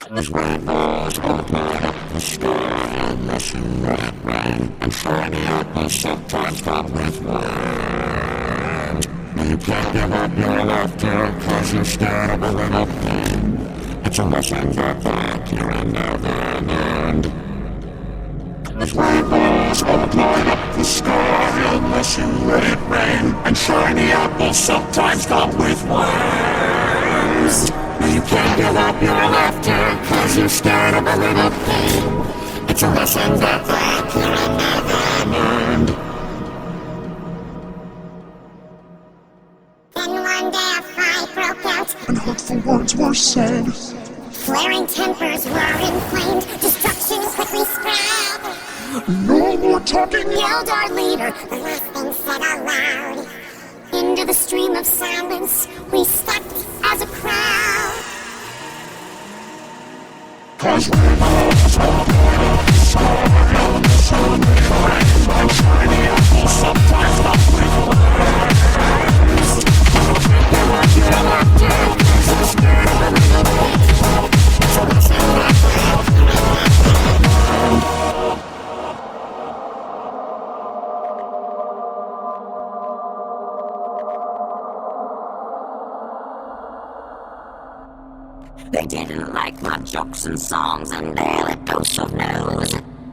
Those rainbows all light up the sky, unless you let it rain, and shiny apples sometimes come with wind. You can't give up your laughter, cause you're scared of a little pain. It's a lesson that you will never learn. Those rainbows all light up the sky, unless you let it rain, and shiny apples sometimes come with worms. You can't give up your laughter, cause you're scared of a little pain. It's a lesson that you will never learn. Then one day a fight broke out, and hurtful words were said. flaring tempers were inflamed, destruction quickly spread. No more talking, Yelled our leader, the last thing said aloud. Into the stream of silence, we stepped as a crowd. Cause rainbows all light up the sky, unless you let it rain, and shiny apples sometimes come with worms. You can't give up your laughter, cause you're scared of a little pain. It's a lesson that you will never learn. They didn't like my jokes and songs and daily dose of news.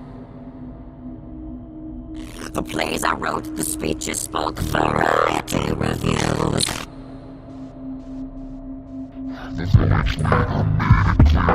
The plays I wrote, the speeches spoke, variety reviews. The village never made it clear.